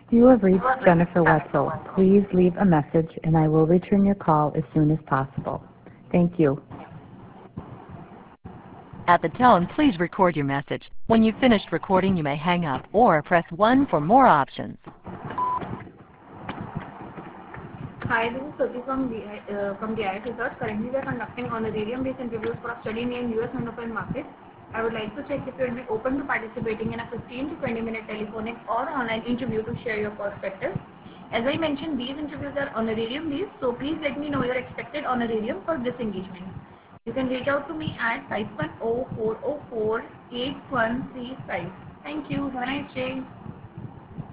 You have reached Jennifer Wetzel. Please leave a message and I will return your call as soon as possible. Thank you. At the tone, please record your message. When you've finished recording, you may hang up or press 1 for more options. Hi, this is Soti from DIS Research. Currently, we are conducting honorarium-based interviews for a study named US Monopoly Market. I would like to check if you would be open to participating in a 15 to 20-minute telephonic or online interview to share your perspective. As I mentioned, these interviews are honorarium-based, so please let me know your expected honorarium for this engagement. You can reach out to me at 510-404-8135. Thank you. Have a nice day.